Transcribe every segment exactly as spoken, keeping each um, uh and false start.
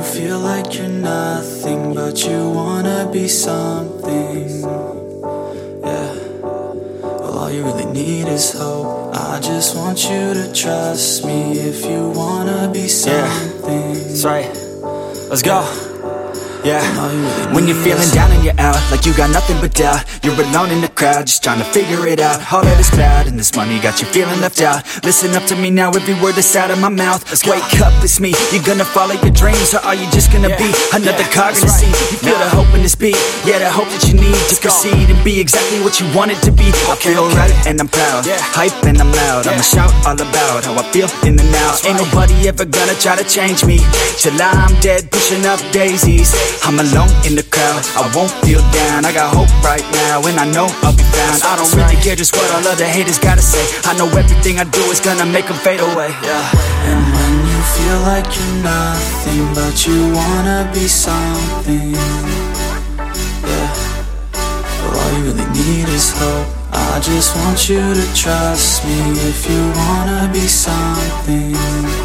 feel like you're nothing, but you wanna be something. Yeah. Well, all you really need is hope. I just want you to trust me if you wanna be something. Yeah, that's right. Let's go. Yeah, when you're feeling down and you're out, like you got nothing but doubt, you're alone in the crowd, just trying to figure it out. All of this cloud and this money got you feeling left out. Listen up to me now, every word that's out of my mouth. Wake up, it's me. You're gonna follow your dreams, or are you just gonna be another cog in the scene? You feel the hope in this beat, yeah, the hope that you need to proceed and be exactly what you want it to be. I feel right and I'm proud, hype and I'm loud. I'ma shout all about how I feel in the now. Ain't nobody ever gonna try to change me till I'm dead, pushing up daisies. I'm alone in the crowd, I won't feel down. I got hope right now, and I know I'll be found. I don't really care just what all other haters gotta say. I know everything I do is gonna make them fade away. Yeah. And when you feel like you're nothing, but you wanna be something. Yeah. Well, all you really need is hope. I just want you to trust me if you wanna be something.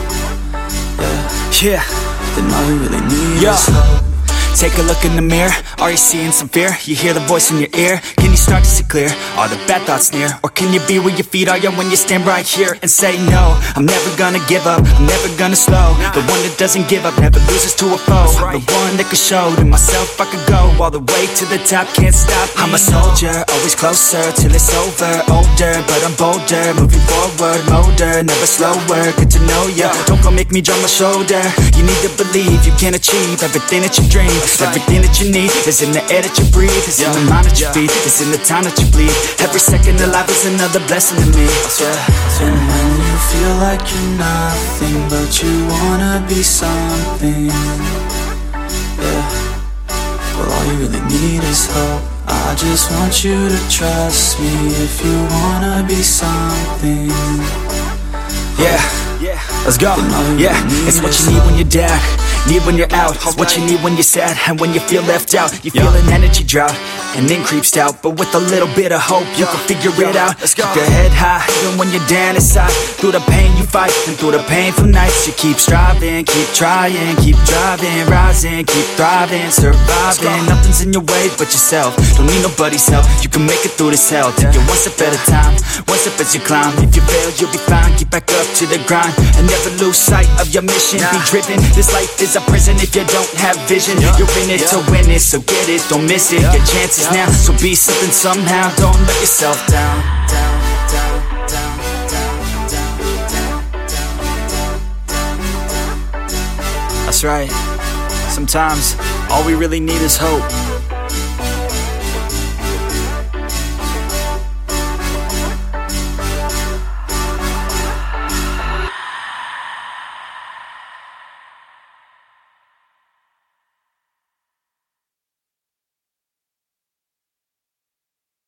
Yeah. Yeah. Then all you really need Yo. is hope. Take a look in the mirror, are you seeing some fear? You hear the voice in your ear, can you start to see clear? Are the bad thoughts near? Or can you be where your feet are, yeah, when you stand right here and say no? I'm never gonna give up, I'm never gonna slow. The one that doesn't give up, never loses to a foe. The one that could show to myself I could go all the way to the top, can't stop me. I'm a soldier, always closer till it's over. Older, but I'm bolder, moving forward, motor, never slower. Good to know ya, don't go make me drop my shoulder. You need to believe you can achieve everything that you dream. Everything that you need is in the air that you breathe. It's in the mind that you feed, it's in the time that you bleed. Every second of life is another blessing to me. Yeah. And when you feel like you're nothing, but you wanna be something. Yeah. Well, all you really need is hope. I just want you to trust me if you wanna be something. Yeah, let's go. Yeah, it's what you need when you're down, need when you're out. It's what you need when you're sad and when you feel left out. You feel an energy drought and then creeps out, but with a little bit of hope you can figure it out. Keep your head high even when you're down inside. Through the pain you fight and through the painful nights you keep striving, keep trying, keep driving, rising, keep thriving, surviving. Nothing's in your way but yourself. Don't need nobody's help. You can make it through this hell. Take it one step at a time, one step as you climb. If you fail you'll be fine. Get back up to the grind and never lose sight of your mission. Be driven. This life is a prison if you don't have vision. You're in it to win it, so get it, don't miss it. Your chances now, so be something somehow. Don't let yourself down. That's right. Sometimes all we really need is hope.